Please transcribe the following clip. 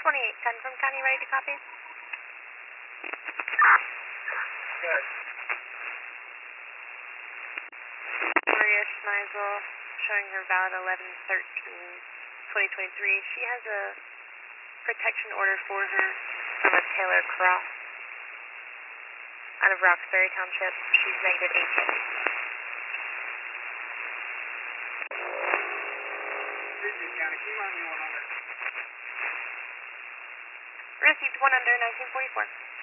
2810 from County, ready to copy? Good. Maria Schneisel, showing her valid 11/13/2023. She has a protection order for her from a Taylor Cross out of Roxbury Township. She's negative 18. County, can you run me one under? Received 1 under 1944.